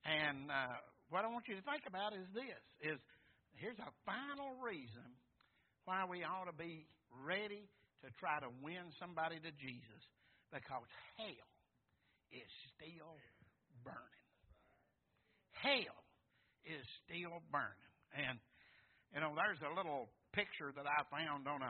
And what I want you to think about is this, here's a final reason why we ought to be ready to try to win somebody to Jesus, because hell is still burning. Hell is still burning. And, there's a little picture that I found on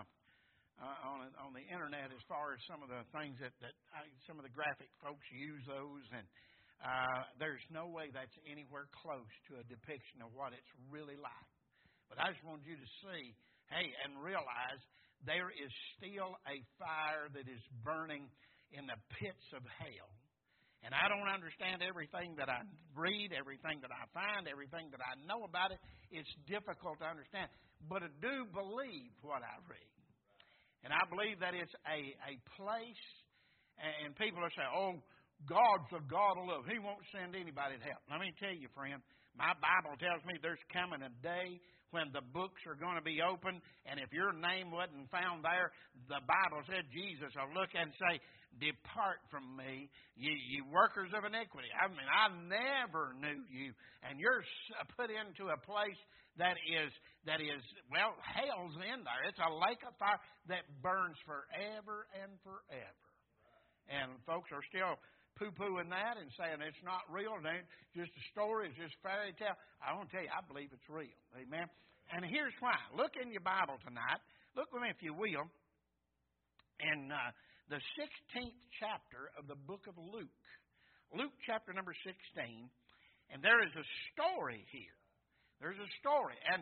the internet as far as some of the things that some of the graphic folks use those, and there's no way that's anywhere close to a depiction of what it's really like. But I just wanted you to see, and realize there is still a fire that is burning in the pits of hell. And I don't understand everything that I read, everything that I find, everything that I know about it. It's difficult to understand. But I do believe what I read. And I believe that it's a place, and people will say, oh, God's a God of love. He won't send anybody to hell. Let me tell you, friend, my Bible tells me there's coming a day when the books are going to be open, and if your name wasn't found there, the Bible said Jesus will look and say, depart from me, you workers of iniquity. I mean, I never knew you. And you're put into a place that is, well, hell's in there. It's a lake of fire that burns forever and forever. And folks are still poo-pooing that and saying it's not real, it ain't just a story, it's just fairy tale. I want to tell you, I believe it's real. Amen. And here's why. Look in your Bible tonight. Look with me, if you will, in the 16th chapter of the book of Luke. Luke chapter number 16. And there is a story here. There's a story. And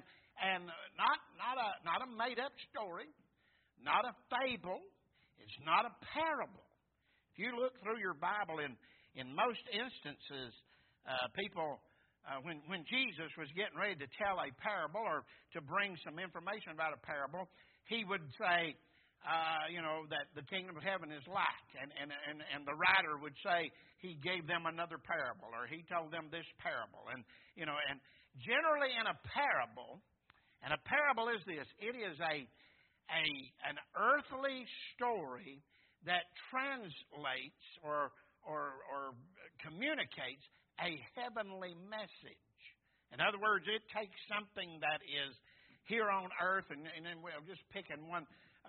not a made-up story, not a fable. It's not a parable. If you look through your Bible, in most instances, people, when Jesus was getting ready to tell a parable or to bring some information about a parable, he would say, that the kingdom of heaven is like. And the writer would say he gave them another parable, or he told them this parable. And generally in a parable, and a parable is this, it is an earthly story that translates or communicates a heavenly message. In other words, it takes something that is here on earth, and then we're just picking one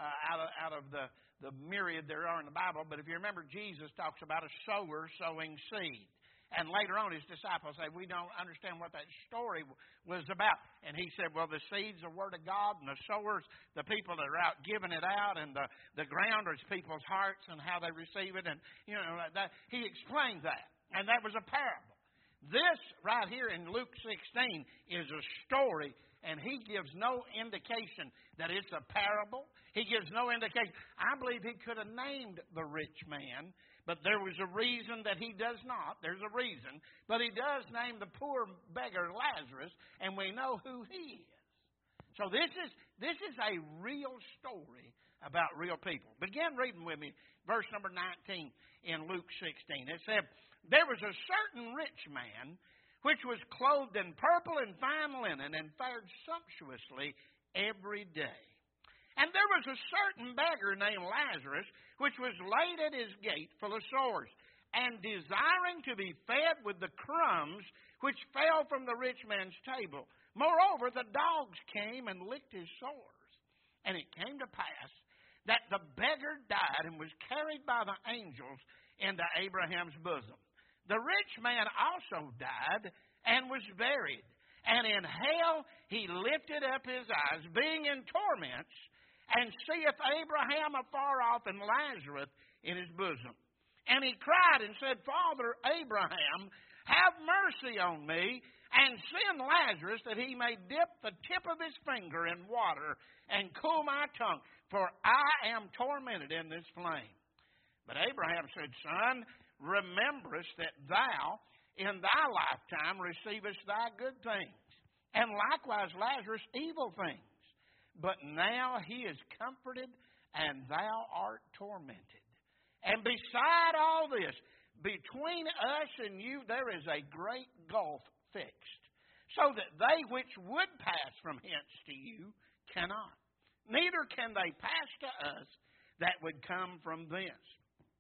out of the myriad there are in the Bible. But if you remember, Jesus talks about a sower sowing seed. And later on, his disciples say, we don't understand what that story was about. And he said, well, the seed's the word of God, and the sowers, the people that are out giving it out, and the ground is people's hearts and how they receive it. And, that, he explained that. And that was a parable. This right here in Luke 16 is a story, and he gives no indication that it's a parable. He gives no indication. I believe he could have named the rich man, but there was a reason that he does not. There's a reason. But he does name the poor beggar Lazarus, and we know who he is. So this is a real story about real people. Begin reading with me verse number 19 in Luke 16. It said, there was a certain rich man which was clothed in purple and fine linen and fared sumptuously every day. And there was a certain beggar named Lazarus which was laid at his gate full of sores, and desiring to be fed with the crumbs which fell from the rich man's table. Moreover, the dogs came and licked his sores. And it came to pass that the beggar died and was carried by the angels into Abraham's bosom. The rich man also died and was buried. And in hell he lifted up his eyes, being in torments, and seeth Abraham afar off and Lazarus in his bosom. And he cried and said, Father Abraham, have mercy on me, and send Lazarus that he may dip the tip of his finger in water and cool my tongue, for I am tormented in this flame. But Abraham said, Son, rememberest that thou in thy lifetime receivest thy good things, and likewise Lazarus evil things. But now he is comforted, and thou art tormented. And beside all this, between us and you there is a great gulf fixed, so that they which would pass from hence to you cannot, neither can they pass to us that would come from thence.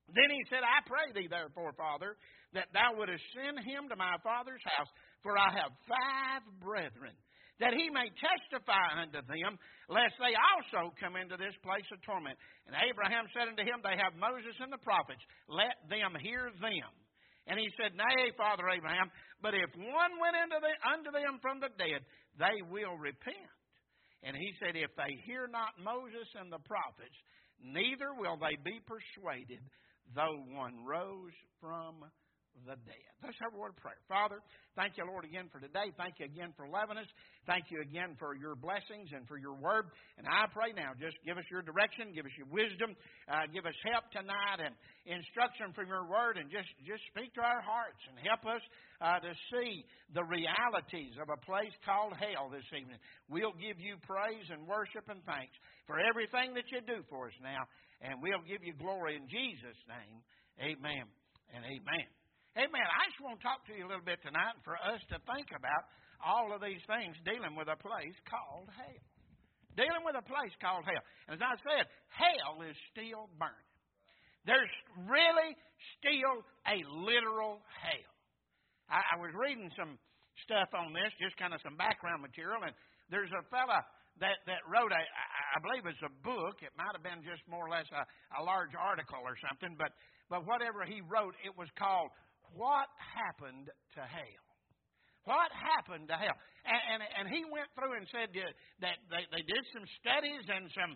Then he said, I pray thee, therefore, Father, that thou wouldest send him to my father's house, for I have 5 brethren, that he may testify unto them, lest they also come into this place of torment. And Abraham said unto him, They have Moses and the prophets, let them hear them. And he said, Nay, Father Abraham, but if one went unto them from the dead, they will repent. And he said, If they hear not Moses and the prophets, neither will they be persuaded, though one rose from the dead. Let's have a word of prayer. Father, thank you, Lord, again for today. Thank you again for loving us. Thank you again for your blessings and for your word. And I pray now, just give us your direction, give us your wisdom, give us help tonight and instruction from your word, and just speak to our hearts and help us to see the realities of a place called hell this evening. We'll give you praise and worship and thanks for everything that you do for us now, and we'll give you glory in Jesus' name. Amen and amen. Amen. I just want to talk to you a little bit tonight for us to think about all of these things dealing with a place called hell. Dealing with a place called hell. And as I said, hell is still burning. There's really still a literal hell. I was reading some stuff on this, just kind of some background material, and there's a fella that wrote I believe it's a book. It might have been just more or less a large article or something, but whatever he wrote, it was called What Happened to Hell? What happened to hell? And he went through and said that they did some studies and some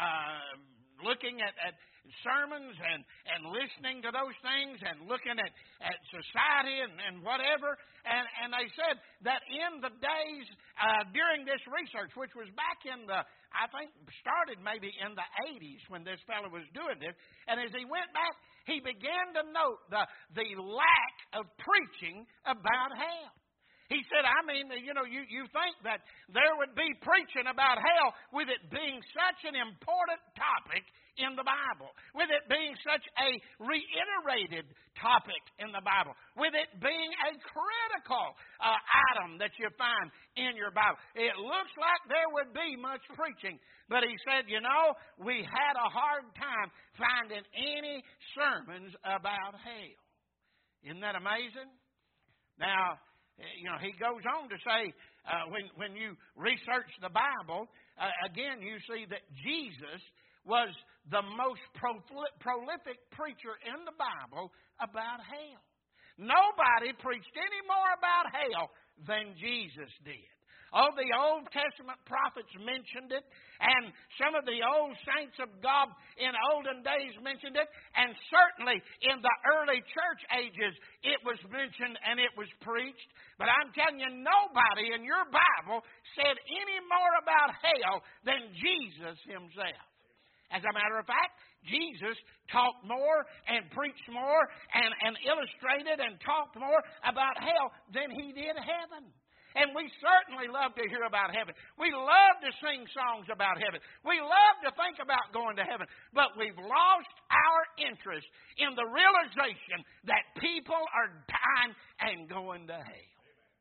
looking at sermons and listening to those things and looking at society and whatever. And they said that in the days during this research, which was back in I think started maybe in the 80s when this fellow was doing this, and as he went back, he began to note the lack of preaching about hell. He said, you think that there would be preaching about hell with it being such an important topic in the Bible, with it being such a reiterated topic in the Bible, with it being a critical item that you find in your Bible. It looks like there would be much preaching, but he said, we had a hard time finding any sermons about hell. Isn't that amazing? Now, he goes on to say, when you research the Bible, again, you see that Jesus was the most prolific preacher in the Bible about hell. Nobody preached any more about hell than Jesus did. Oh, the Old Testament prophets mentioned it, and some of the old saints of God in olden days mentioned it, and certainly in the early church ages it was mentioned and it was preached. But I'm telling you, nobody in your Bible said any more about hell than Jesus himself. As a matter of fact, Jesus talked more and preached more and illustrated and talked more about hell than he did heaven. And we certainly love to hear about heaven. We love to sing songs about heaven. We love to think about going to heaven. But we've lost our interest in the realization that people are dying and going to hell.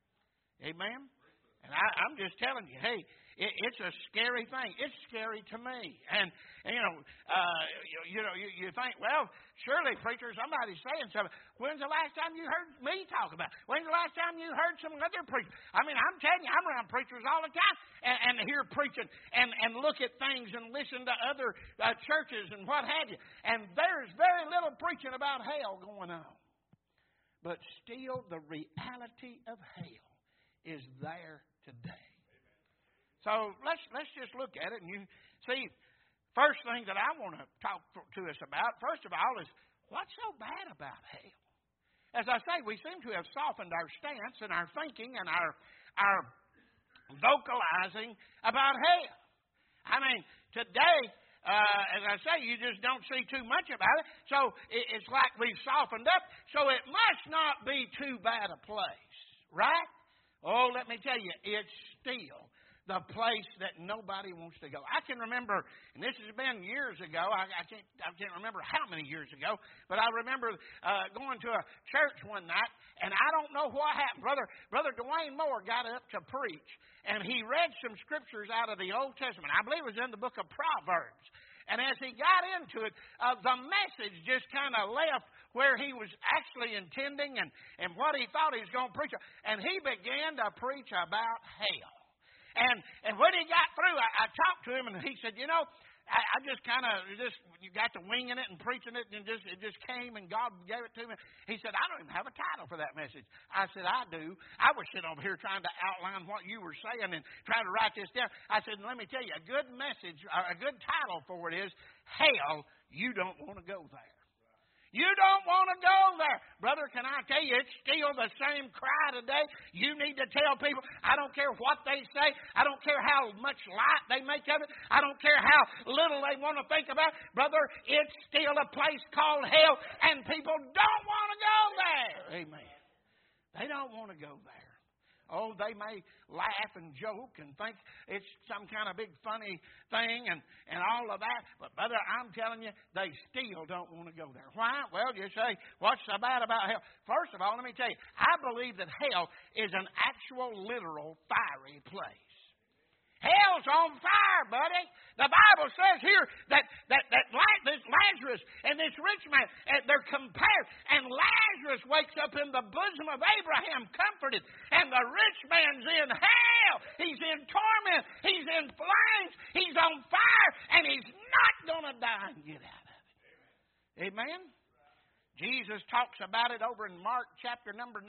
Amen? And I'm just telling you, hey, it's a scary thing. It's scary to me. And you think, well, surely, preacher, somebody's saying something. When's the last time you heard me talk about it? When's the last time you heard some other preacher? I mean, I'm telling you, I'm around preachers all the time and hear preaching and look at things and listen to other churches and what have you. And there's very little preaching about hell going on. But still, the reality of hell is there today. So let's just look at it, and you see, first thing that I want to talk to us about, first of all, is what's so bad about hell? As I say, we seem to have softened our stance and our thinking and our vocalizing about hell. I mean, today, as I say, you just don't see too much about it, so it's like we've softened up, so it must not be too bad a place, right? Oh, let me tell you, it's still the place that nobody wants to go. I can remember, and this has been years ago, I can't remember how many years ago, but I remember going to a church one night, and I don't know what happened. Brother Dwayne Moore got up to preach, and he read some scriptures out of the Old Testament. I believe it was in the book of Proverbs. And as he got into it, the message just kind of left where he was actually intending and what he thought he was going to preach. And he began to preach about hell. And when he got through, I talked to him, and he said, I just kind of you got to winging it and preaching it, and it just came, and God gave it to me. He said, I don't even have a title for that message. I said, I do. I was sitting over here trying to outline what you were saying and trying to write this down. I said, let me tell you, a good message, a good title for it is, Hell, You Don't Want to Go There. You don't want to go there. Brother, can I tell you, it's still the same cry today. You need to tell people, I don't care what they say. I don't care how much light they make of it. I don't care how little they want to think about it. Brother, it's still a place called hell, and people don't want to go there. Amen. They don't want to go there. Oh, they may laugh and joke and think it's some kind of big funny thing and all of that. But, brother, I'm telling you, they still don't want to go there. Why? Well, you say, what's so bad about hell? First of all, let me tell you, I believe that hell is an actual, literal, fiery place. Hell's on fire, buddy. The Bible says here that this Lazarus and this rich man, they're compared. And Lazarus wakes up in the bosom of Abraham, comforted. And the rich man's in hell. He's in torment. He's in flames. He's on fire. And he's not going to die and get out of it. Amen? Jesus talks about it over in Mark chapter number 9.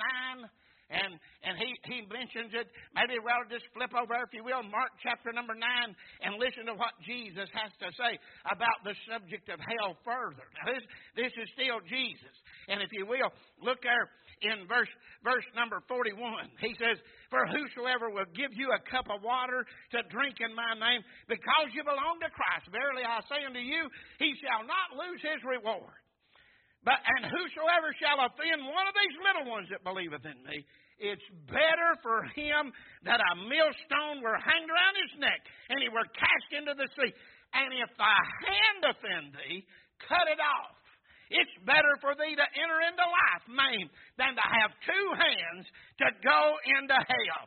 And he mentions it. Maybe we'll just flip over, if you will, Mark chapter number 9 and listen to what Jesus has to say about the subject of hell further. Now, this is still Jesus. And if you will, look there in verse number 41. He says, For whosoever will give you a cup of water to drink in my name, because you belong to Christ, verily I say unto you, he shall not lose his reward. And whosoever shall offend one of these little ones that believeth in me, it's better for him that a millstone were hanged around his neck, and he were cast into the sea. And if thy hand offend thee, cut it off. It's better for thee to enter into life maimed than to have two hands to go into hell,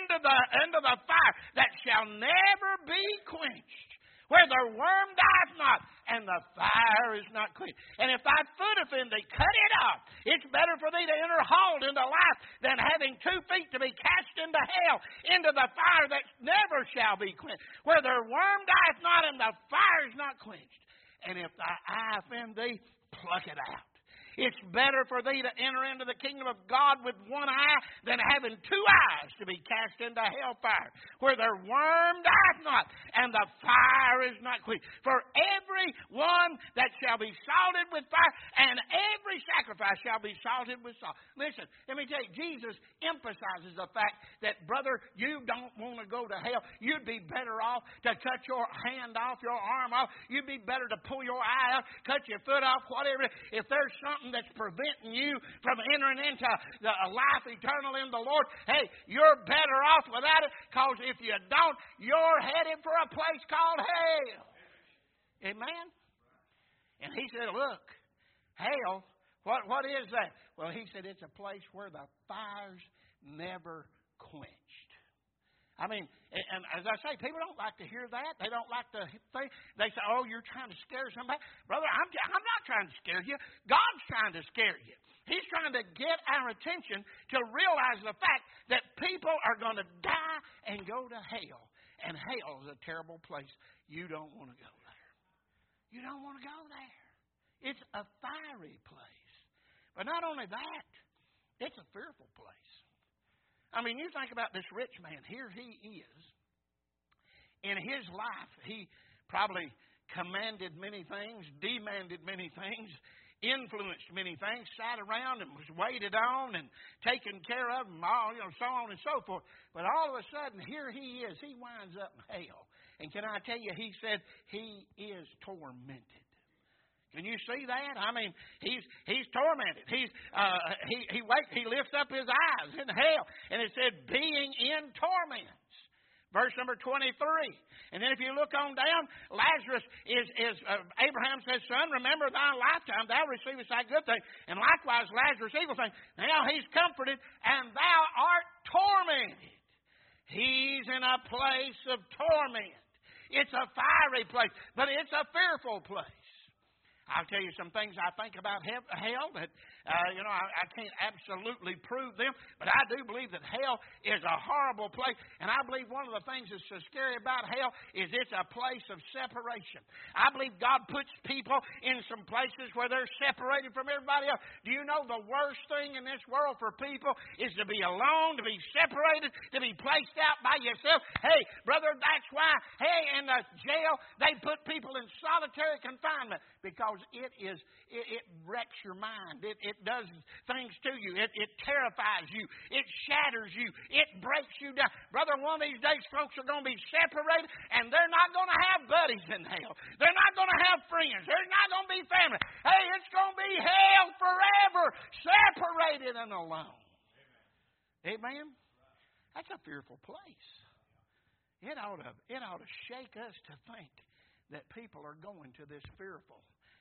into the fire that shall never be quenched, where the worm dieth not, and the fire is not quenched. And if thy foot offend thee, cut it off. It's better for thee to enter halt into life than having 2 feet to be cast into hell, into the fire that never shall be quenched, where the worm dieth not, and the fire is not quenched. And if thy eye offend thee, pluck it out. It's better for thee to enter into the kingdom of God with one eye than having 2 eyes to be cast into hellfire, where their worm dieth not, and the fire is not quenched. For every one that shall be salted with fire, and every sacrifice shall be salted with salt. Listen, let me tell you, Jesus emphasizes the fact that, brother, you don't want to go to hell. You'd be better off to cut your hand off, your arm off. You'd be better to pull your eye out, cut your foot off, whatever. If there's something that's preventing you from entering into the life eternal in the Lord, hey, you're better off without it, because if you don't, you're headed for a place called hell. Amen? And he said, look, hell, what is that? Well, he said it's a place where the fire's never quenched. I mean, and as I say, people don't like to hear that. They don't like to think. They say, oh, you're trying to scare somebody. Brother, I'm not trying to scare you. God's trying to scare you. He's trying to get our attention to realize the fact that people are going to die and go to hell. And hell is a terrible place. You don't want to go there. You don't want to go there. It's a fiery place. But not only that, it's a fearful place. I mean, you think about this rich man. Here he is. In his life, he probably commanded many things, demanded many things, influenced many things, sat around and was waited on and taken care of, and all, so on and so forth. But all of a sudden, here he is. He winds up in hell. And can I tell you, he said he is tormented. Can you see that? I mean, he's tormented. He lifts up his eyes in hell, and it said, being in torments. Verse number 23. And then if you look on down, Lazarus is Abraham says, son, remember thy lifetime, thou receivest thy good thing. And likewise, Lazarus evil thing. Now he's comforted, and thou art tormented. He's in a place of torment. It's a fiery place, but it's a fearful place. I'll tell you some things I think about hell that, I can't absolutely prove them, but I do believe that hell is a horrible place. And I believe one of the things that's so scary about hell is it's a place of separation. I believe God puts people in some places where they're separated from everybody else. Do you know the worst thing in this world for people is to be alone, to be separated, to be placed out by yourself? Hey, brother, that's why, in the jail, they put people in solitary confinement, because it wrecks your mind. It does things to you. It terrifies you. It shatters you. It breaks you down. Brother, one of these days folks are going to be separated, and they're not going to have buddies in hell. They're not going to have friends. They're not going to be family. Hey, it's going to be hell forever, separated and alone. Amen? That's a fearful place. It ought to shake us to think that people are going to this fearful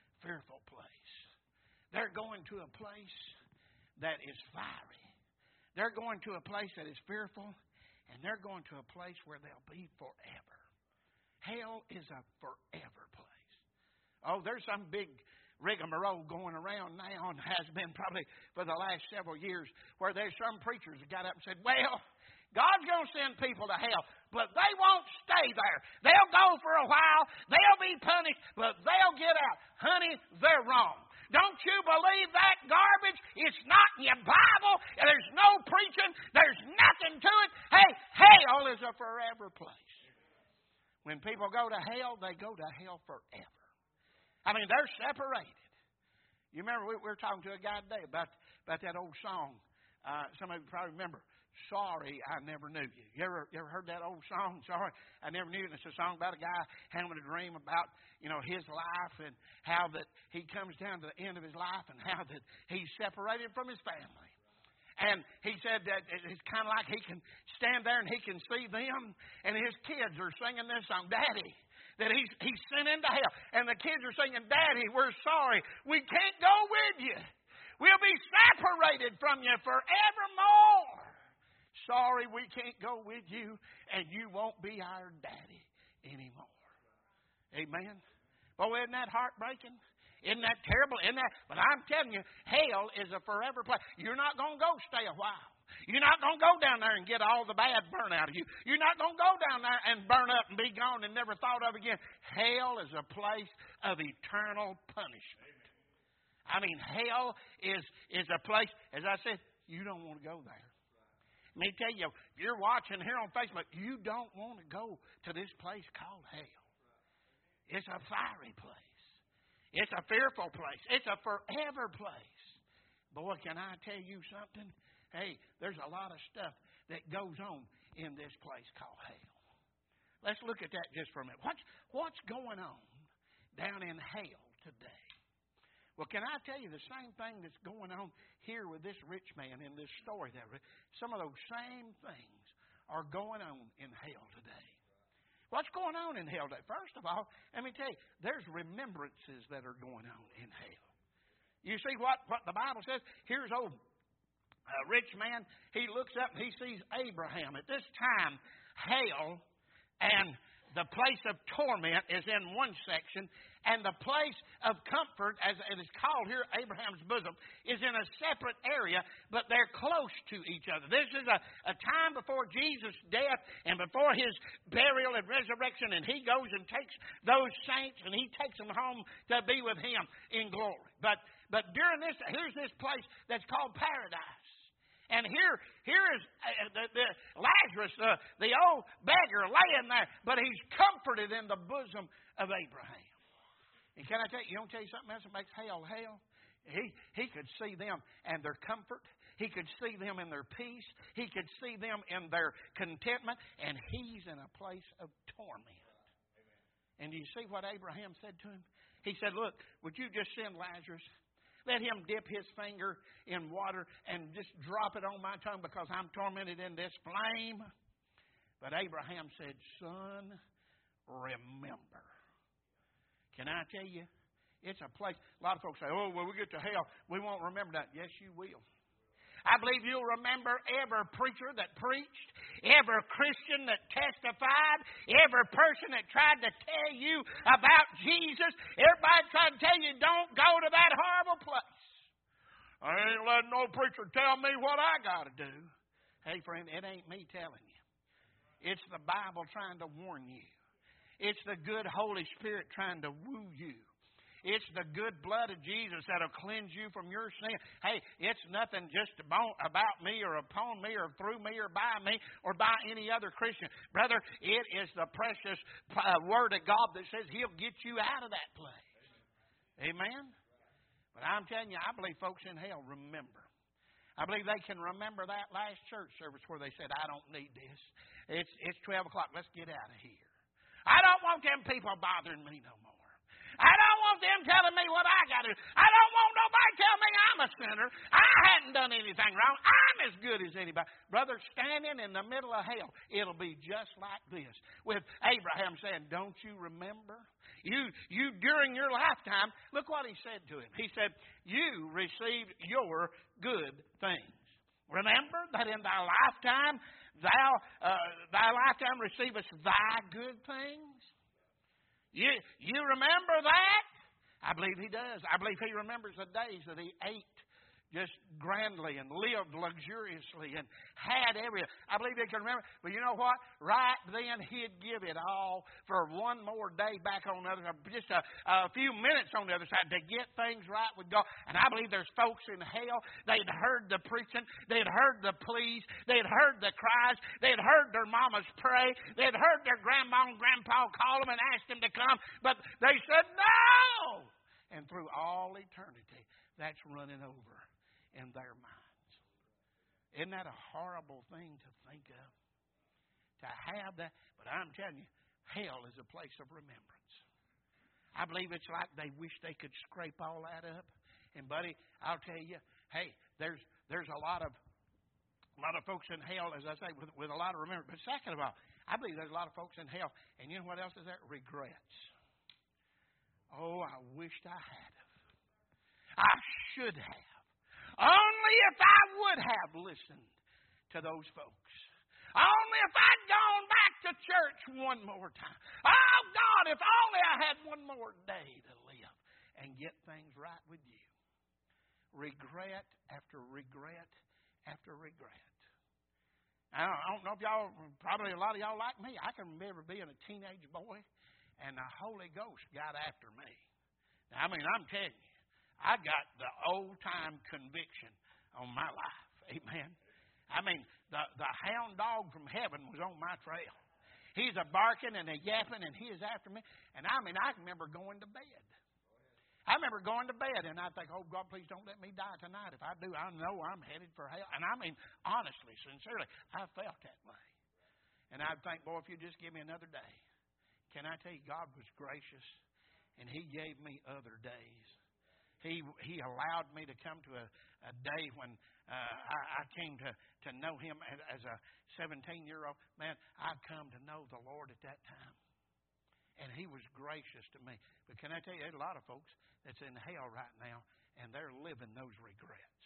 place. They're going to a place that is fiery. They're going to a place that is fearful, and they're going to a place where they'll be forever. Hell is a forever place. Oh, there's some big rigmarole going around now, and has been probably for the last several years, where there's some preachers that got up and said, well, God's going to send people to hell, but they won't stay there. They'll go for a while. They'll be punished, but they'll get out. Honey, they're wrong. Don't you believe that garbage? It's not in your Bible. There's no preaching. There's nothing to it. Hey, hell is a forever place. When people go to hell, they go to hell forever. I mean, they're separated. You remember, we were talking to a guy today about that old song. Some of you probably remember. Sorry, I never knew you. You ever heard that old song? Sorry, I never knew you. And it's a song about a guy having a dream about, his life, and how that he comes down to the end of his life, and how that he's separated from his family. And he said that it's kind of like he can stand there and he can see them, and his kids are singing this song, Daddy, that he's sent into hell. And the kids are singing, Daddy, we're sorry. We can't go with you. We'll be separated from you forevermore. Sorry, we can't go with you, and you won't be our daddy anymore. Amen? Well, isn't that heartbreaking? Isn't that terrible? But I'm telling you, hell is a forever place. You're not going to go stay a while. You're not going to go down there and get all the bad burn out of you. You're not going to go down there and burn up and be gone and never thought of again. Hell is a place of eternal punishment. I mean, hell is a place, as I said, you don't want to go there. Let me tell you, if you're watching here on Facebook, you don't want to go to this place called hell. It's a fiery place. It's a fearful place. It's a forever place. Boy, can I tell you something? Hey, there's a lot of stuff that goes on in this place called hell. Let's look at that just for a minute. What's going on down in hell today? Well, can I tell you the same thing that's going on here with this rich man in this story? Some of those same things are going on in hell today. What's going on in hell today? First of all, let me tell you, there's remembrances that are going on in hell. You see what the Bible says? Here's old rich man. He looks up and he sees Abraham. At this time, hell and the place of torment is in one section, and the place of comfort, as it is called here, Abraham's bosom, is in a separate area, but they're close to each other. This is a time before Jesus' death and before his burial and resurrection, and he goes and takes those saints, and he takes them home to be with him in glory. But during this, here's this place that's called paradise. And here is the Lazarus, the old beggar, laying there, but he's comforted in the bosom of Abraham. And can I tell you, tell you something else that makes hell hell? He could see them and their comfort. He could see them in their peace. He could see them in their contentment. And he's in a place of torment. And do you see what Abraham said to him? He said, look, would you just send Lazarus? Let him dip his finger in water and just drop it on my tongue because I'm tormented in this flame. But Abraham said, son, remember. Can I tell you? It's a place. A lot of folks say, oh, when we get to hell, we won't remember that. Yes, you will. I believe you'll remember every preacher that preached, every Christian that testified, every person that tried to tell you about Jesus. Everybody tried to tell you, don't go to that horrible place. I ain't letting no preacher tell me what I got to do. Hey, friend, it ain't me telling you. It's the Bible trying to warn you. It's the good Holy Spirit trying to woo you. It's the good blood of Jesus that'll cleanse you from your sin. Hey, it's nothing just about me or upon me or through me or by me or by any other Christian. Brother, it is the precious Word of God that says He'll get you out of that place. Amen? But I'm telling you, I believe folks in hell remember. I believe they can remember that last church service where they said, I don't need this. It's 12 o'clock. Let's get out of here. I don't want them people bothering me no more. I don't want them telling me what I got to do. I don't want nobody telling me I'm a sinner. I hadn't done anything wrong. I'm as good as anybody. Brother, standing in the middle of hell, it'll be just like this. With Abraham saying, don't you remember? You during your lifetime, look what he said to him. He said, you received your good things. Remember that in thy lifetime, thy lifetime receivest thy good things? You remember that? I believe he does. I believe he remembers the days that he ate just grandly and lived luxuriously and had everything. I believe he can remember. But you know what? Right then, he'd give it all for one more day back on the other side, just a few minutes on the other side to get things right with God. And I believe there's folks in hell, they'd heard the preaching, they'd heard the pleas, they'd heard the cries, they'd heard their mamas pray, they'd heard their grandma and grandpa call them and ask them to come, but they said no! And through all eternity, that's running over in their minds. Isn't that a horrible thing to think of? To have that. But I'm telling you, hell is a place of remembrance. I believe it's like they wish they could scrape all that up. And buddy, I'll tell you, hey, there's a lot of folks in hell, as I say, with a lot of remembrance. But second of all, I believe there's a lot of folks in hell. And you know what else is there? Regrets. Oh, I wished I had have. I should have. Only if I would have listened to those folks. Only if I'd gone back to church one more time. Oh, God, if only I had one more day to live and get things right with you. Regret after regret after regret. I don't know if y'all, probably a lot of y'all like me. I can remember being a teenage boy and the Holy Ghost got after me. Now, I mean, I'm telling you, I got the old-time conviction on my life. Amen. I mean, the hound dog from heaven was on my trail. He's a barking and a yapping, and he is after me. And I mean, I remember going to bed. I remember going to bed, and I'd think, oh, God, please don't let me die tonight. If I do, I know I'm headed for hell. And I mean, honestly, sincerely, I felt that way. And I'd think, boy, if you just give me another day. Can I tell you, God was gracious, and He gave me other days. He allowed me to come to a day when I came to know Him as a 17-year-old. Man, I'd come to know the Lord at that time. And He was gracious to me. But can I tell you, there's a lot of folks that's in hell right now, and they're living those regrets.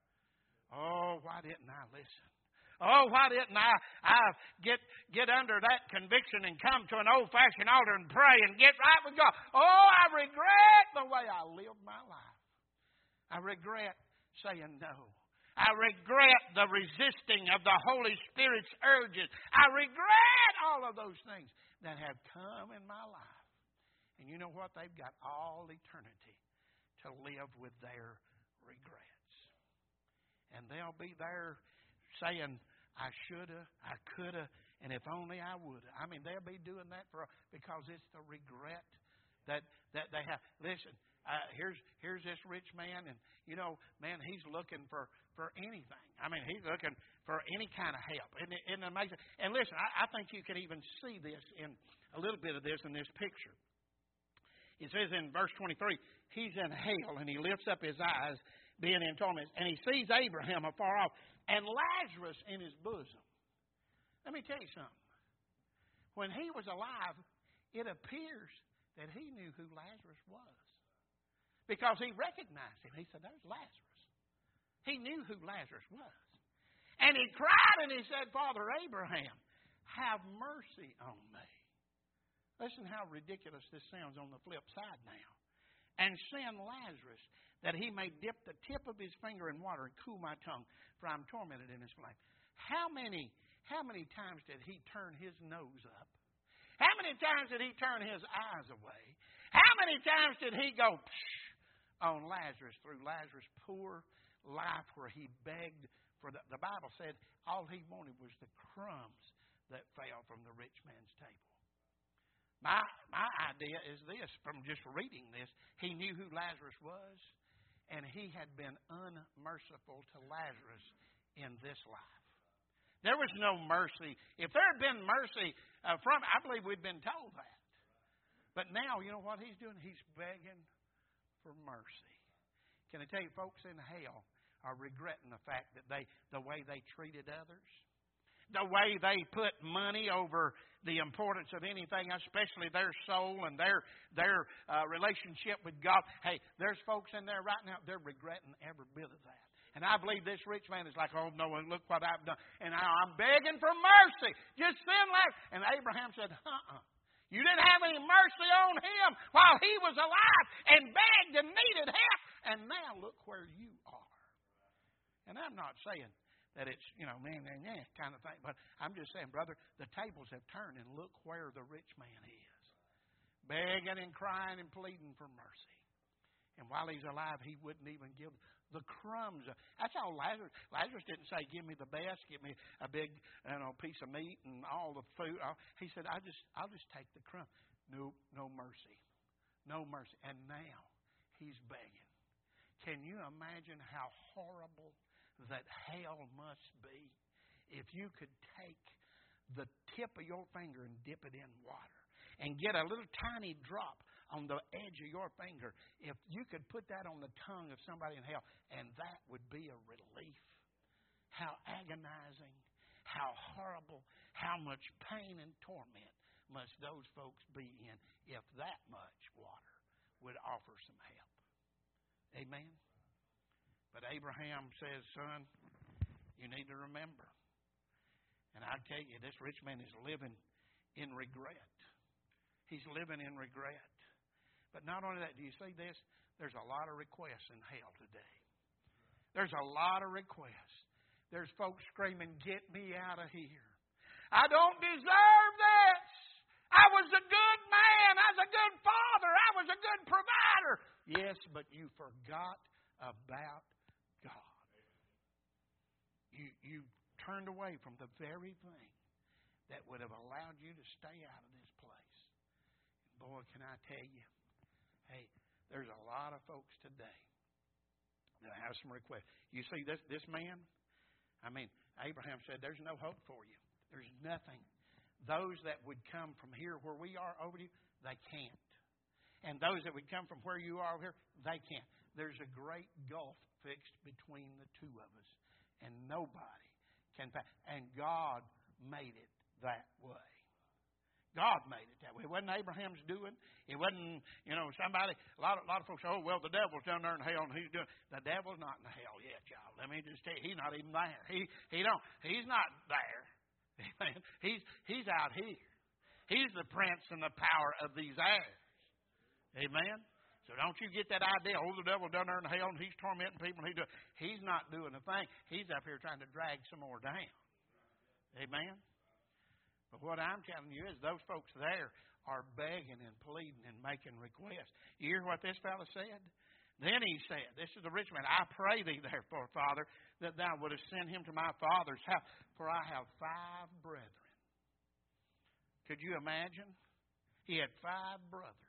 Oh, why didn't I listen? Oh, why didn't I get under that conviction and come to an old-fashioned altar and pray and get right with God? Oh, I regret the way I lived my life. I regret saying no. I regret the resisting of the Holy Spirit's urges. I regret all of those things that have come in my life. And you know what? They've got all eternity to live with their regrets. And they'll be there saying, I shoulda, I coulda, and if only I woulda. I mean, they'll be doing that because it's the regret that they have. Listen, here's this rich man, and you know, man, he's looking for anything. I mean, he's looking for any kind of help. Isn't it amazing? And listen, I think you can even see this in a little bit of this in this picture. It says in verse 23, he's in hell, and he lifts up his eyes, being in torment, and he sees Abraham afar off, and Lazarus in his bosom. Let me tell you something. When he was alive, it appears that he knew who Lazarus was. Because he recognized him. He said, there's Lazarus. He knew who Lazarus was. And he cried and he said, Father Abraham, have mercy on me. Listen how ridiculous this sounds on the flip side now. And send Lazarus that he may dip the tip of his finger in water and cool my tongue, for I'm tormented in this flame. How many times did he turn his nose up? How many times did he turn his eyes away? How many times did he go on Lazarus through Lazarus' poor life where he begged for the Bible said all he wanted was the crumbs that fell from the rich man's table. My idea is this, from just reading this, he knew who Lazarus was, and he had been unmerciful to Lazarus in this life. There was no mercy. If there had been mercy I believe we'd been told that. But now, you know what he's doing? He's begging for mercy. Can I tell you, folks in hell are regretting the fact that the way they treated others, the way they put money over the importance of anything, especially their soul and their relationship with God. Hey, there's folks in there right now, they're regretting every bit of that. And I believe this rich man is like, oh, no, look what I've done. And I'm begging for mercy. Just send Lazarus. And Abraham said, You didn't have any mercy on him while he was alive and begged and needed help. And now look where you are. And I'm not saying that it's, kind of thing. But I'm just saying, brother, the tables have turned and look where the rich man is. Begging and crying and pleading for mercy. And while he's alive, he wouldn't even give the crumbs. That's all Lazarus. Lazarus didn't say, give me the best, give me a big piece of meat and all the food. He said, I'll just take the crumb. No mercy. No mercy. And now he's begging. Can you imagine how horrible that hell must be if you could take the tip of your finger and dip it in water and get a little tiny drop on the edge of your finger? If you could put that on the tongue of somebody in hell, and that would be a relief. How agonizing, how horrible, how much pain and torment must those folks be in if that much water would offer some help. Amen? But Abraham says, son, you need to remember. And I tell you, this rich man is living in regret. He's living in regret. But not only that, do you see this? There's a lot of requests in hell today. There's a lot of requests. There's folks screaming, get me out of here. I don't deserve this. I was a good man. I was a good father. I was a good provider. Yes, but you forgot about God. You turned away from the very thing that would have allowed you to stay out of this place. And boy, can I tell you, hey, there's a lot of folks today that have some requests. You see, this man, Abraham said, there's no hope for you. There's nothing. Those that would come from here where we are over to you, they can't. And those that would come from where you are over here, they can't. There's a great gulf fixed between the two of us. And nobody can pass. And God made it that way. God made it that way. It wasn't Abraham's doing. It wasn't, somebody. A lot of folks say, oh, well, the devil's down there in hell and he's doing. The devil's not in hell yet, y'all. Let me just tell you, he's not even there. He's not there. Amen. He's out here. He's the prince and the power of these airs. Amen. So don't you get that idea, oh, the devil's down there in hell and he's tormenting people. He's not doing a thing. He's up here trying to drag some more down. Amen. But what I'm telling you is those folks there are begging and pleading and making requests. You hear what this fellow said? Then he said, this is the rich man, I pray thee therefore, Father, that thou wouldest send him to my father's house, for I have 5 brethren. Could you imagine? He had 5 brothers.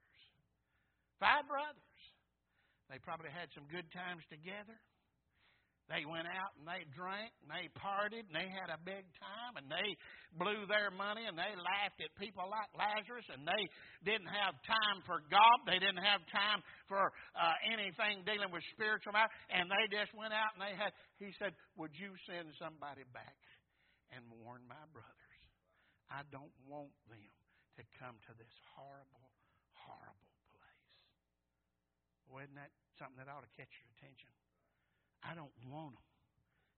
5 brothers. They probably had some good times together. They went out and they drank and they partied and they had a big time and they blew their money and they laughed at people like Lazarus and they didn't have time for God. They didn't have time for anything dealing with spiritual matters. And they just went out and he said, would you send somebody back and warn my brothers? I don't want them to come to this horrible, horrible place. Well, isn't that something that ought to catch your attention? I don't want them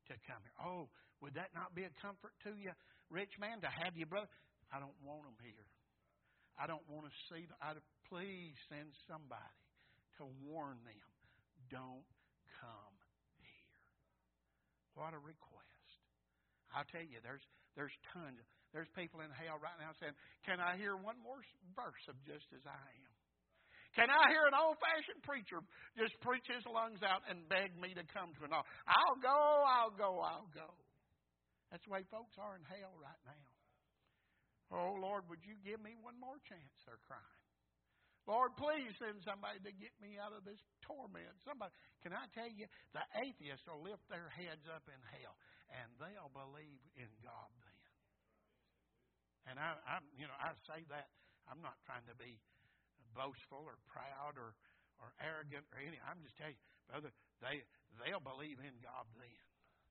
to come here. Oh, would that not be a comfort to you, rich man, to have your brother? I don't want them here. I don't want to see them. Please send somebody to warn them. Don't come here. What a request. I'll tell you, there's tons. There's people in hell right now saying, can I hear one more verse of Just As I Am? Can I hear an old-fashioned preacher just preach his lungs out and beg me to come to an altar? I'll go, I'll go, I'll go. That's the way folks are in hell right now. Oh, Lord, would you give me one more chance? They're crying. Lord, please send somebody to get me out of this torment. Somebody, can I tell you, the atheists will lift their heads up in hell, and they'll believe in God then. And I say that, I'm not trying to be boastful or proud or arrogant or anything. I'm just telling you, brother, they'll believe in God then.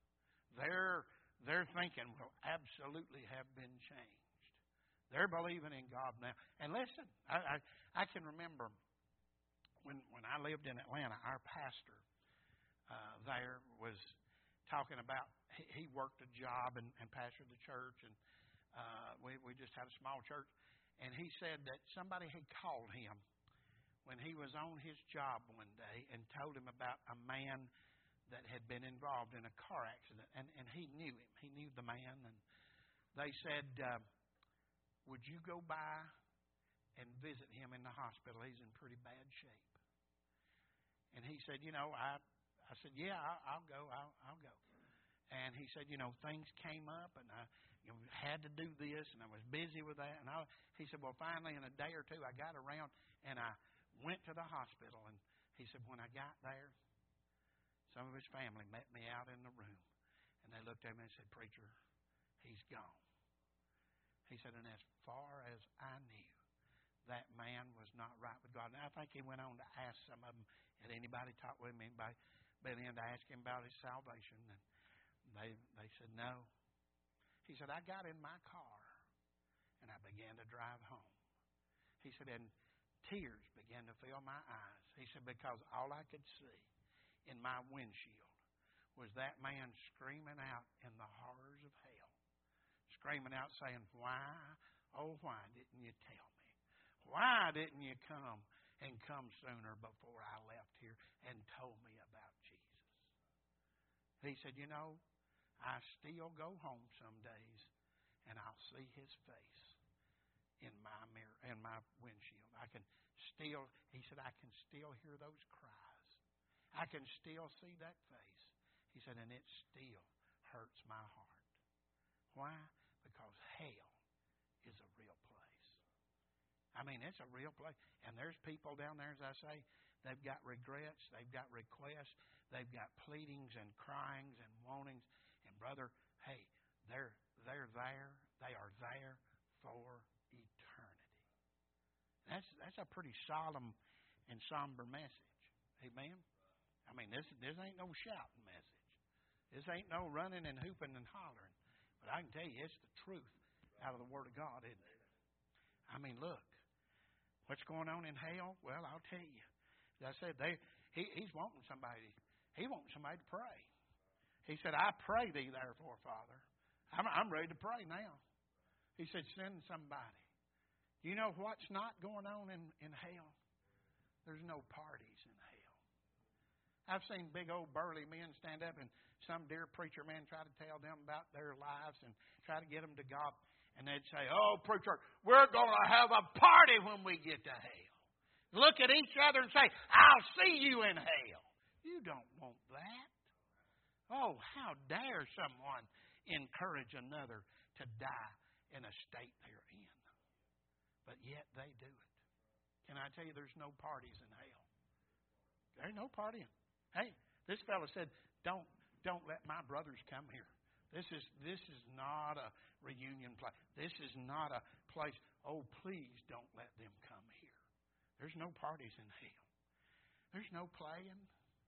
Their thinking will absolutely have been changed. They're believing in God now. And listen, I can remember when I lived in Atlanta, our pastor there was talking about, he worked a job and pastored the church, and we just had a small church. And he said that somebody had called him when he was on his job one day and told him about a man that had been involved in a car accident. And he knew him. He knew the man. And they said, would you go by and visit him in the hospital? He's in pretty bad shape. And he said, I said, yeah, I'll go. I'll go. And he said, things came up, and I had to do this, and I was busy with that. And he said, well, finally, in a day or two, I got around, and I went to the hospital. And he said, when I got there, some of his family met me out in the room. And they looked at me and said, preacher, he's gone. He said, and as far as I knew, that man was not right with God. And I think he went on to ask some of them, had anybody talked with him, anybody been in to ask him about his salvation? And they said, no. He said, I got in my car and I began to drive home. He said, and tears began to fill my eyes. He said, because all I could see in my windshield was that man screaming out in the horrors of hell. Screaming out saying, why, oh, why didn't you tell me? Why didn't you come sooner before I left here and told me about Jesus? He said, I still go home some days and I'll see his face in my mirror, in my windshield. He said, I can still hear those cries. I can still see that face. He said, and it still hurts my heart. Why? Because hell is a real place. I mean, it's a real place. And there's people down there, as I say, they've got regrets, they've got requests, they've got pleadings and cryings and wantings. And brother, hey, they're there. They are there for eternity. That's a pretty solemn and somber message. Amen? I mean, this ain't no shouting message. This ain't no running and hooping and hollering. But I can tell you, it's the truth out of the Word of God, isn't it? I mean, look, what's going on in hell? Well, I'll tell you. As I said, he's wanting somebody. He wants somebody to pray. He said, I pray thee therefore, Father. I'm ready to pray now. He said, send somebody. You know what's not going on in hell? There's no parties in hell. I've seen big old burly men stand up and some dear preacher man try to tell them about their lives and try to get them to God. And they'd say, oh, preacher, we're going to have a party when we get to hell. Look at each other and say, I'll see you in hell. You don't want that. Oh, how dare someone encourage another to die in a state they're in. But yet they do it. Can I tell you, there's no parties in hell. There's no partying. Hey, this fellow said, don't let my brothers come here. This is not a reunion place. This is not a place, oh, please don't let them come here. There's no parties in hell. There's no playing.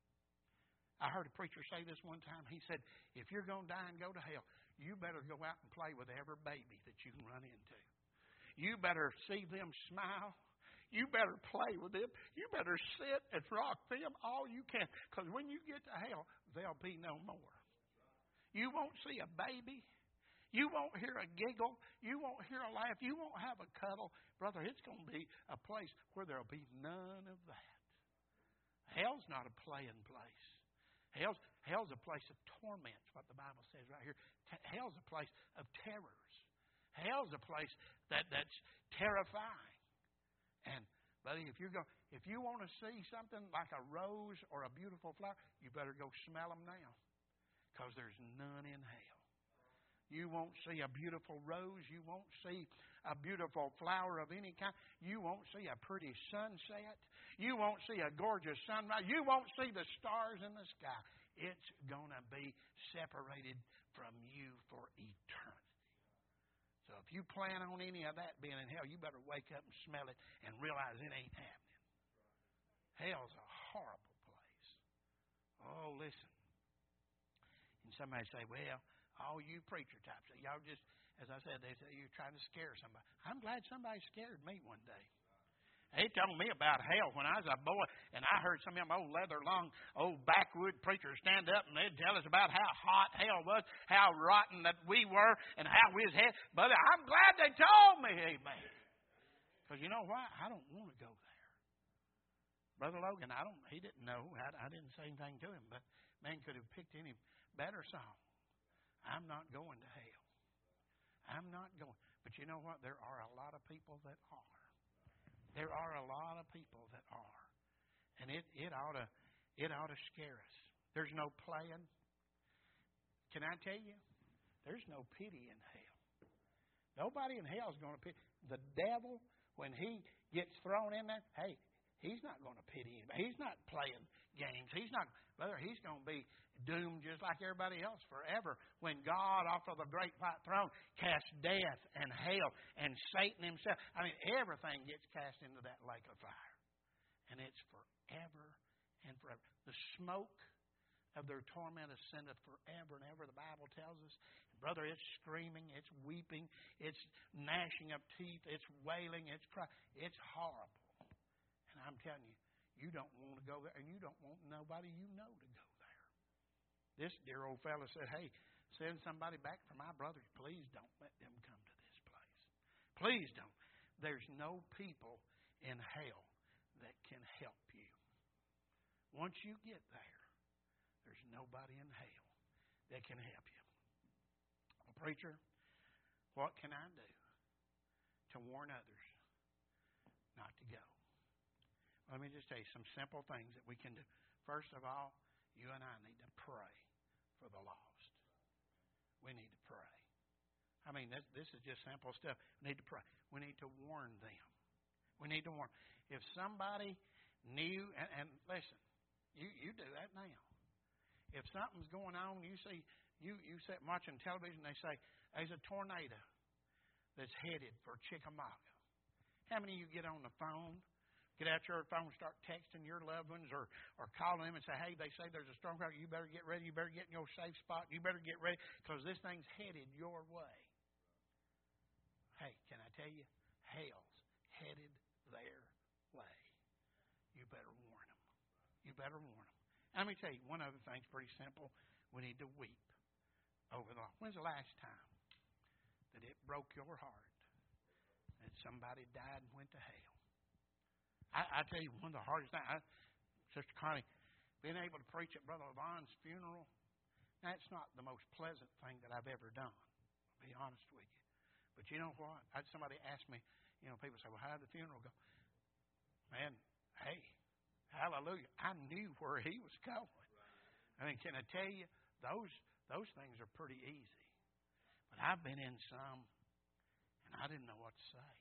I heard a preacher say this one time. He said, if you're going to die and go to hell, you better go out and play with every baby that you can run into. You better see them smile. You better play with them. You better sit and rock them all you can. Because when you get to hell, there'll be no more. You won't see a baby. You won't hear a giggle. You won't hear a laugh. You won't have a cuddle. Brother, it's going to be a place where there will be none of that. Hell's not a playing place. Hell's a place of torment, what the Bible says right here. Hell's a place of terrors. Hell's a place that's terrifying. And, buddy, if you want to see something like a rose or a beautiful flower, you better go smell them now, because there's none in hell. You won't see a beautiful rose. You won't see a beautiful flower of any kind. You won't see a pretty sunset. You won't see a gorgeous sunrise. You won't see the stars in the sky. It's going to be separated from you for eternity. So if you plan on any of that being in hell, you better wake up and smell it and realize it ain't happening. Hell's a horrible place. Oh, listen. And somebody say, well, all you preacher types, y'all just, as I said, they say you're trying to scare somebody. I'm glad somebody scared me one day. They told me about hell when I was a boy, and I heard some of them old leather-lung, old backwood preachers stand up, and they'd tell us about how hot hell was, how rotten that we were, and how we was head. But I'm glad they told me, amen. Because you know why? I don't want to go there. Brother Logan, he didn't know. I didn't say anything to him, but man could have picked any better song. I'm not going to hell. I'm not going. But you know what? There are a lot of people that are. There are a lot of people that are. And it ought to scare us. There's no playing. Can I tell you? There's no pity in hell. Nobody in hell is going to pity. The devil, when he gets thrown in there, hey, he's not going to pity anybody. He's not playing games. He's going to be doomed just like everybody else forever. When God, off of the great white throne, casts death and hell and Satan himself. I mean, everything gets cast into that lake of fire. And it's forever and forever. The smoke of their torment ascendeth forever and ever, the Bible tells us. Brother, it's screaming, it's weeping, it's gnashing of teeth, it's wailing, it's crying. It's horrible. And I'm telling you, you don't want to go there, and you don't want nobody you know to go there. This dear old fellow said, hey, send somebody back for my brothers. Please don't let them come to this place. Please don't. There's no people in hell that can help you. Once you get there, there's nobody in hell that can help you. Well, preacher, what can I do to warn others not to go? Let me just tell you some simple things that we can do. First of all, you and I need to pray for the lost. We need to pray. I mean, this is just simple stuff. We need to pray. We need to warn them. We need to warn. If somebody knew, and listen, you do that now. If something's going on, you see, you sit watching television, they say, there's a tornado that's headed for Chickamauga. How many of you get on the phone? Get out your phone, start texting your loved ones or calling them and say, hey, they say there's a storm coming. You better get ready. You better get in your safe spot. You better get ready because this thing's headed your way. Hey, can I tell you? Hell's headed their way. You better warn them. You better warn them. Let me tell you, one other thing's pretty simple. We need to weep over the lost. When's the last time that it broke your heart that somebody died and went to hell? I tell you, one of the hardest things, Sister Connie, being able to preach at Brother Levon's funeral, that's not the most pleasant thing that I've ever done, to be honest with you. But you know what? Somebody asked me, people say, well, how did the funeral go? Man, hey, hallelujah. I knew where he was going. I mean, can I tell you, those things are pretty easy. But I've been in some, and I didn't know what to say.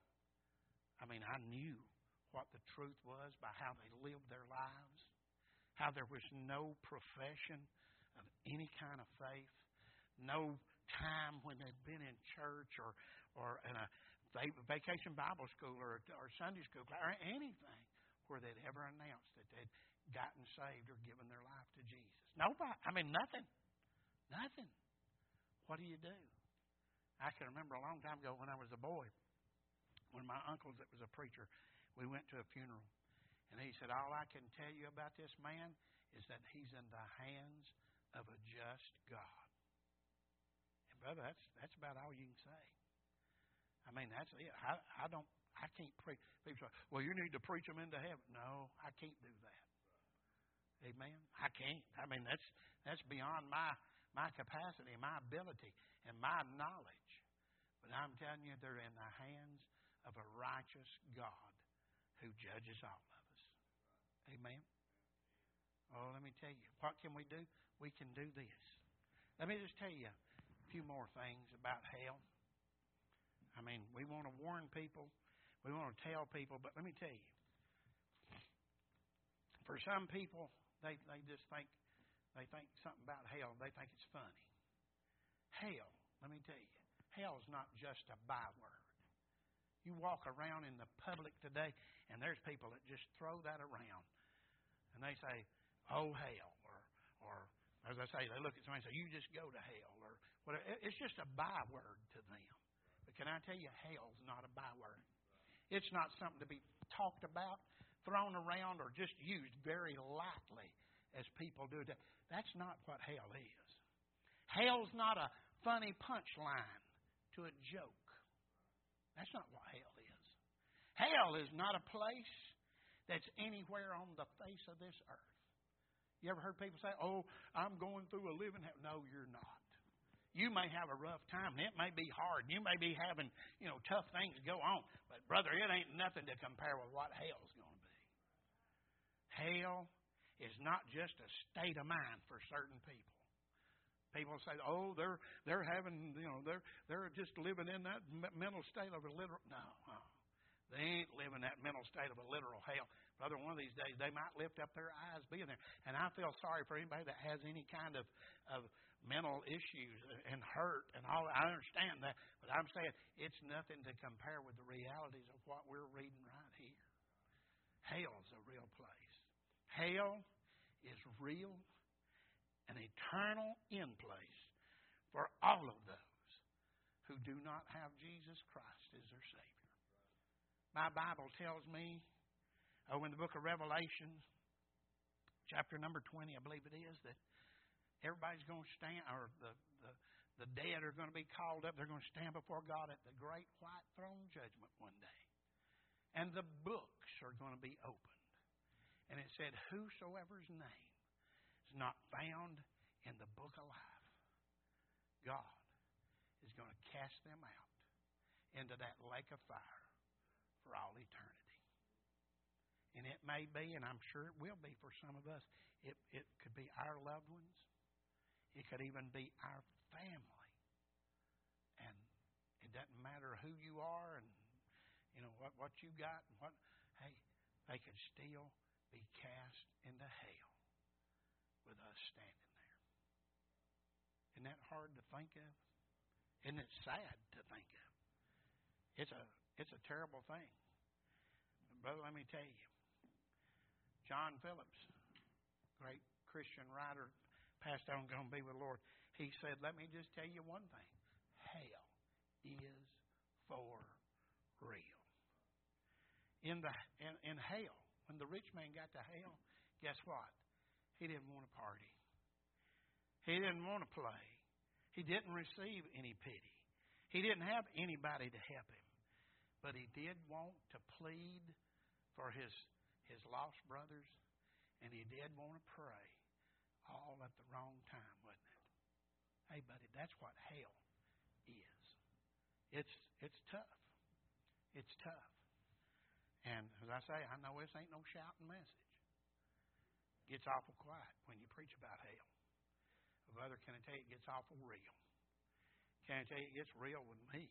I mean, I knew what the truth was by how they lived their lives, how there was no profession of any kind of faith, no time when they'd been in church or in a vacation Bible school or Sunday school or anything where they'd ever announced that they'd gotten saved or given their life to Jesus. Nobody. I mean, nothing. Nothing. What do you do? I can remember a long time ago when I was a boy, one of my uncles that was a preacher, we went to a funeral, and he said, all I can tell you about this man is that he's in the hands of a just God. brother, that's about all you can say. I mean, that's it. I can't preach. People say, well, you need to preach them into heaven. No, I can't do that. Amen. I can't. I mean, that's beyond my capacity, my ability, and my knowledge. But I'm telling you, they're in the hands of a righteous God who judges all of us. Amen. Oh, let me tell you, what can we do? We can do this. Let me just tell you a few more things about hell. I mean, we want to warn people. We want to tell people. But let me tell you, for some people, they just think something about hell. They think it's funny. Hell, let me tell you, hell is not just a byword. You walk around in the public today, and there's people that just throw that around. And they say, oh, hell. Or as I say, they look at somebody and say, you just go to hell. Or whatever. It's just a byword to them. But can I tell you, hell's not a byword. It's not something to be talked about, thrown around, or just used very lightly as people do today. That's not what hell is. Hell's not a funny punchline to a joke. That's not what hell is. Hell is not a place that's anywhere on the face of this earth. You ever heard people say, oh, I'm going through a living hell? No, you're not. You may have a rough time, and it may be hard. You may be having, tough things go on. But, brother, it ain't nothing to compare with what hell's going to be. Hell is not just a state of mind for certain people. People say, oh, they're having, they're just living in that mental state of a literal. No. They ain't living that mental state of a literal hell. Brother, one of these days they might lift up their eyes being there. And I feel sorry for anybody that has any kind of mental issues and hurt and all. I understand that. But I'm saying it's nothing to compare with the realities of what we're reading right here. Hell's a real place. Hell is real. An eternal end place for all of those who do not have Jesus Christ as their Savior. My Bible tells me, in the book of Revelation, chapter number 20, I believe it is, that everybody's going to stand, or the dead are going to be called up. They're going to stand before God at the great white throne judgment one day. And the books are going to be opened. And it said, whosoever's name is not found in the book of life, God is going to cast them out into that lake of fire for all eternity. And it may be, and I'm sure it will be for some of us, it could be our loved ones. It could even be our family. And it doesn't matter who you are and what you got and what. Hey, they could still be cast into hell with us standing there. Isn't that hard to think of? Isn't it sad to think of? It's a terrible thing. But brother, let me tell you, John Phillips, great Christian writer, passed on, going to be with the Lord. He said, let me just tell you one thing. Hell is for real. In hell, when the rich man got to hell, guess what? He didn't want to party. He didn't want to play. He didn't receive any pity. He didn't have anybody to help him. But he did want to plead for his lost brothers, and he did want to pray, all at the wrong time, wasn't it? Hey, buddy, that's what hell is. It's tough. It's tough. And as I say, I know this ain't no shouting message. It gets awful quiet when you preach about hell. Brother, can I tell you, it gets awful real. Can I tell you, it gets real with me.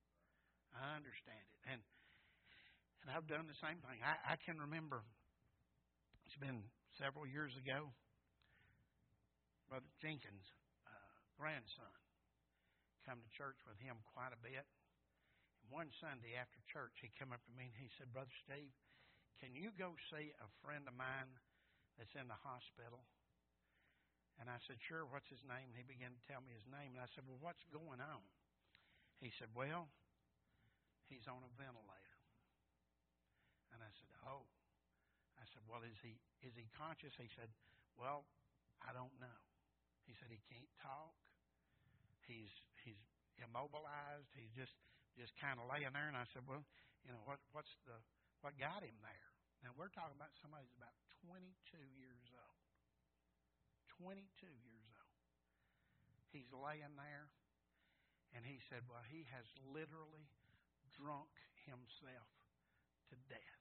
I understand it. And I've done the same thing. I can remember, it's been several years ago, Brother Jenkins' grandson come to church with him quite a bit. And one Sunday after church, he came up to me and he said, Brother Steve, can you go see a friend of mine that's in the hospital? And I said, sure, what's his name? And he began to tell me his name. And I said, well, what's going on? He said, well, he's on a ventilator. And I said, oh. I said, well, is he conscious? He said, well, I don't know. He said he can't talk. He's he's immobilized. He's just kind of laying there. And I said, well, what got him there? Now, we're talking about somebody who's about 22 years old. 22 years old. He's laying there, and he said, well, he has literally drunk himself to death.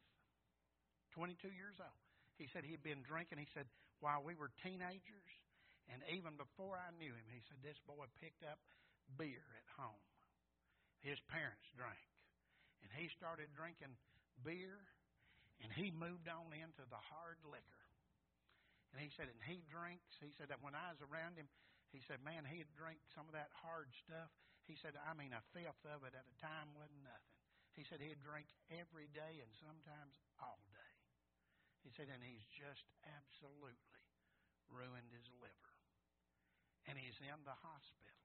22 years old. He said he'd been drinking. He said, while we were teenagers, and even before I knew him, he said, this boy picked up beer at home. His parents drank. And he started drinking beer, and he moved on into the hard liquor. And he said, and he drinks. He said that when I was around him, he said, man, he'd drink some of that hard stuff. He said, I mean, a fifth of it at a time wasn't nothing. He said he'd drink every day and sometimes all day. He said, and he's just absolutely ruined his liver. And he's in the hospital.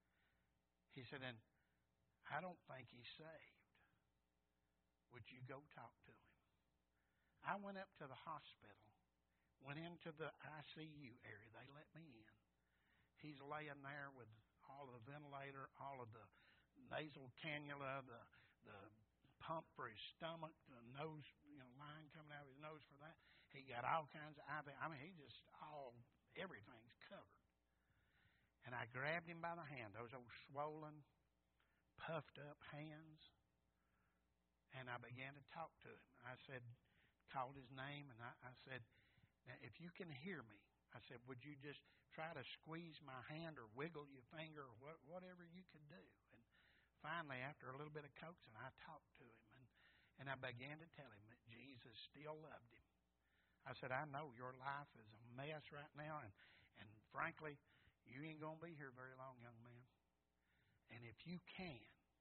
He said, and I don't think he's saved. Would you go talk to him? I went up to the hospital, went into the ICU area. They let me in. He's laying there with all of the ventilator, all of the nasal cannula, the pump for his stomach, the nose, line coming out of his nose for that. He got all kinds of IV. I mean, he just everything's covered. And I grabbed him by the hand, those old swollen, puffed up hands, and I began to talk to him. I said, called his name, and I said, now, if you can hear me, I said, would you just try to squeeze my hand or wiggle your finger or whatever you could do? And finally, after a little bit of coaxing, I talked to him, and I began to tell him that Jesus still loved him. I said, I know your life is a mess right now, and frankly, you ain't going to be here very long, young man. And if you can,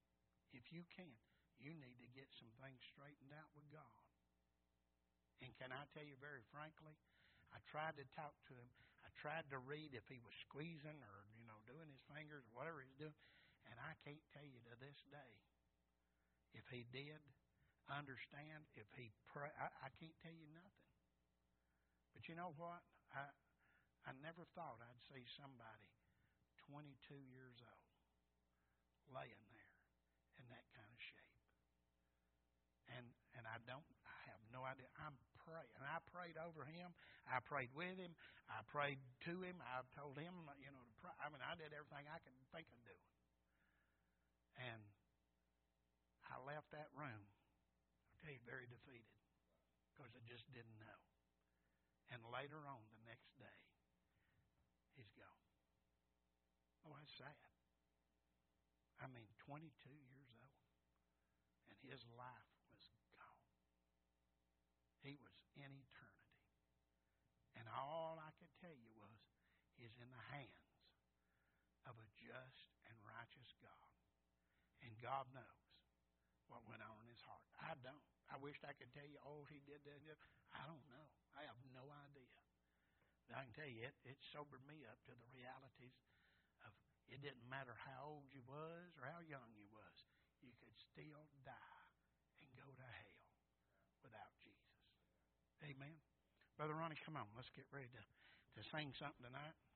you need to get some things straightened out with God. And can I tell you very frankly, I tried to talk to him. I tried to read if he was squeezing or, doing his fingers or whatever he's doing. And I can't tell you to this day if he did understand, if he prayed. I can't tell you nothing. But you know what? I never thought I'd see somebody 22 years old laying there in that kind of shape. And I have no idea. I'm praying. And I prayed over him. I prayed with him. I prayed to him. I told him, to pray. I mean, I did everything I could think of doing. And I left that room, I'll tell you, very defeated because I just didn't know. And later on, the next day, he's gone. Oh, that's sad. I mean, 22 years old. And his life was gone. He was in eternity. And all I could tell you was, he's in the hands of a just and righteous God. And God knows what went on in his heart. I don't. I wished I could tell you, he did that. I don't know. I have no idea. But I can tell you, it sobered me up to the realities of it didn't matter how old you was or how young you was. You could still die and go to hell without Jesus. Amen. Brother Ronnie, come on. Let's get ready to sing something tonight.